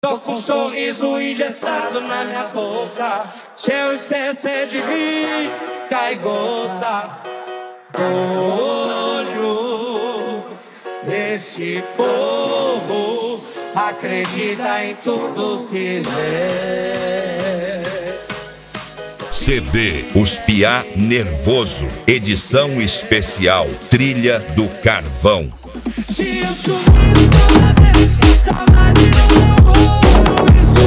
Tô com um sorriso engessado na minha boca. Se eu esquecer de rir, cai gota do olho. Esse povo acredita em tudo que lê. CD Os Piá Nervoso, edição especial, Trilha do Carvão. Se eu sorriso toda vez que saudade no meu olho, isso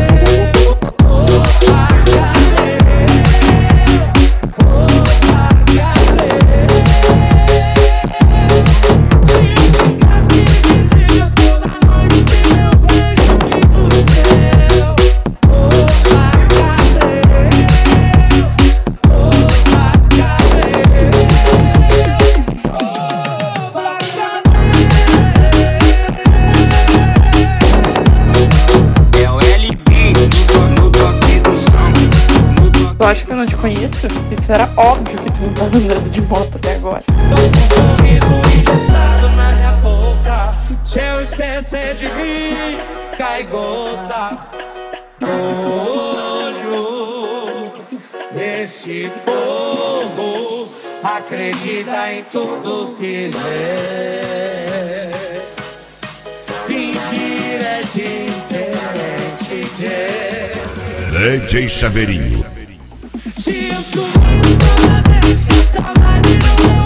Tu acha que eu não te conheço? Isso era óbvio que tu não tava andando de moto até agora. Tô com um sorriso engessado na minha boca. Se eu esquecer de rir, cai gota do olho. Esse povo acredita em tudo que lê. Fingir é diferente de DJ Chaveirinho. se eu sorriso toda vez que saudade não